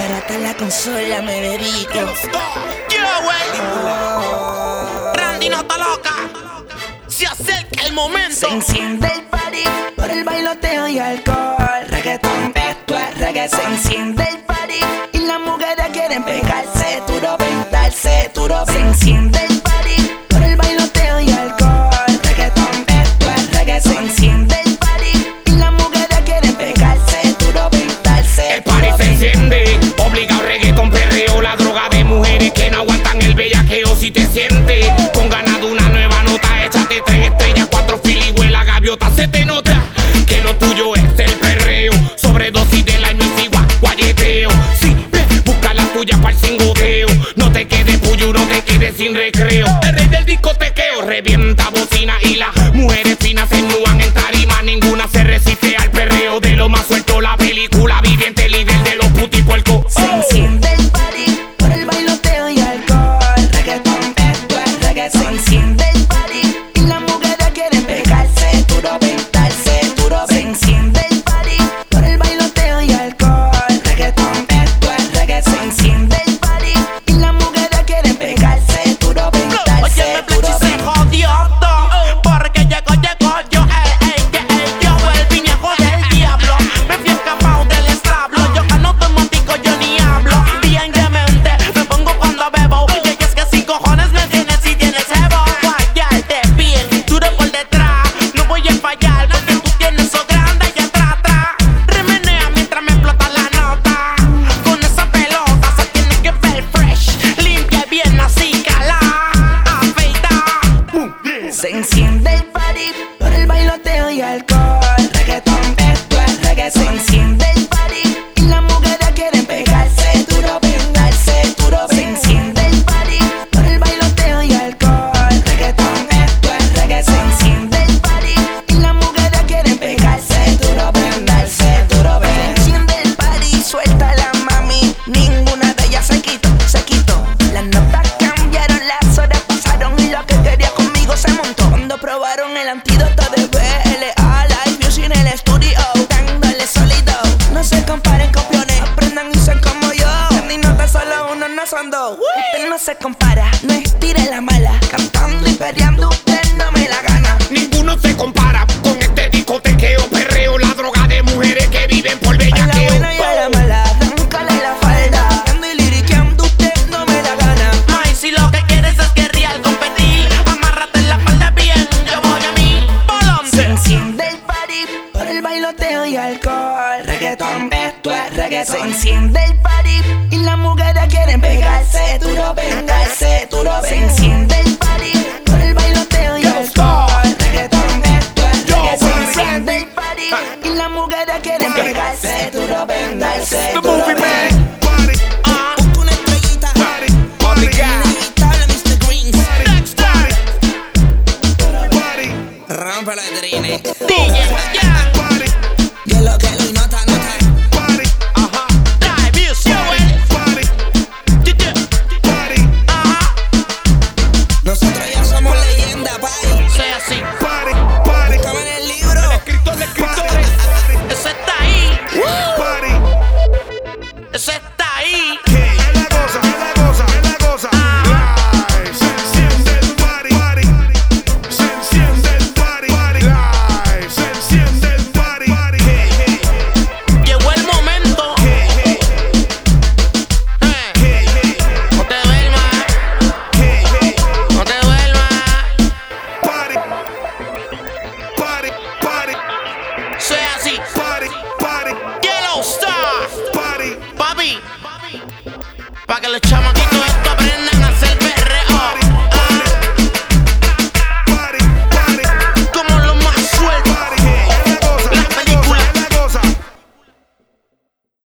Arrata la consola, me dedico. Yo, wey. Randy no está loca. Se acerca el momento. Se enciende el party por el bailoteo y alcohol. Reggaetón, esto es reggae. Se enciende el party y las mujeres quieren pegarse, duro, ventarse, duro. Se enciende el party por el bailoteo y alcohol. Reggaetón, esto es reggae. Se enciende el party y las mujeres quieren pegarse, duro, ventarse. El party se enciende, obligado reggaetón, perreo, la droga de mujeres que no aguantan el bellaqueo. Si te sientes con ganas de una nueva nota, échate 3 estrellas, 4 filibuelas, gaviota. Se te nota que lo tuyo es el perreo, sobredosis de la inmensigua, guayeteo. Sí, busca la tuya para el singoteo. No te quedes puyo, no te quedes sin recreo. El rey del discotequeo revienta bocina y las mujeres finas se ennudan en tarima. Ninguna se resiste al perreo de lo más suelto. La película viviente, líder de los putipuercos. Se enciende el party por el bailoteo y alcohol. Reggaetón, esto es reggae. Se enciende el party y las mujeres quieren pegarse, duro, ventarse, duro. Se enciende el party por el bailoteo y alcohol. Reggaetón, esto es reggae. Se enciende el party y las mujeres quieren pegarse, duro, ventarse, Oye, me duro. se jodió todo, porque llegó yo, yo volví a joder el diablo. Me fui escapado del establo, yo no tomo tico, yo ni hablo. Bien demente, me pongo cuando bebo, y es que sin cojones me tienes si tienes cebo. Guayarte bien, duro por detrás, no voy a fallar, porque tú tienes eso grande y atrás. Remenea mientras me explota la nota, con esa pelota se tiene que ver fresh, limpia y bien así, cala, afeita. Se enciende el party por el bailoteo y alcohol. Reggaetón, esto es reggae. Se enciende el party y las mujeres quieren pegarse, duro, vengarse, duro. Se enciende el party por el bailoteo y alcohol. Reggaetón, esto es reggae. Se enciende el party y las mujeres quieren pegarse, duro, vengarse, duro. Se enciende el party, suelta la mami. Ninguna de ellas se quitó, se quitó. Las notas cambiaron, las horas pasaron y lo que quería conmigo se montó. Cuando probaron el antídoto de BLA, Live Music en el estudio, dándole sólido. No se comparen copiones, aprendan y sean como yo. Ni nota solo uno, no son dos. Usted no se compara, no estire la mala. Cantando y peleando, usted no me la gana. Ninguno se compara con este discotequeo, perreo, la droga de mujeres que viven por A la bellaqueo. buena y a la mala, arráncale la falda. Cantando y liriqueando, usted no me la gana. Ay, si lo que quieres es que real competir, amárrate en la falda bien, yo voy a mí. Se Volante. enciende el party por el bailoteo y alcohol. Reggaetón, esto es reggae. Se enciende el party y las mujeres quieren pegarse, duro, vengarse, duro. Se enciende el party por el bailoteo y alcohol. Reggaetón, esto es reggae. Se enciende el party y las mujeres quieren pegarse, duro, vengarse, The duro. movie man. Party, Busca una estrellita, party, obligado. inevitable Mr. Greens. Party, Rompe la trine. DJ, ya. party, Que lo y nota, nota. party, Ajá. Live music, wey. party, Yeah. party, Ajá. Nosotros ya somos leyenda, pay. Sea así. party, party. Estaba en el libro. Escritores, escritores. Eso está ahí. Party. Eso está ahí. Es la cosa, es la cosa, es la cosa. Live. Se enciende el party, party. Se enciende el party, party. Live. Se enciende el party, party. Llegó el momento. No te duermas. No te duermas. Party, party, party, Sea así. party, party, Yellow Star. party. Papi. Pa' que los chamaquitos esto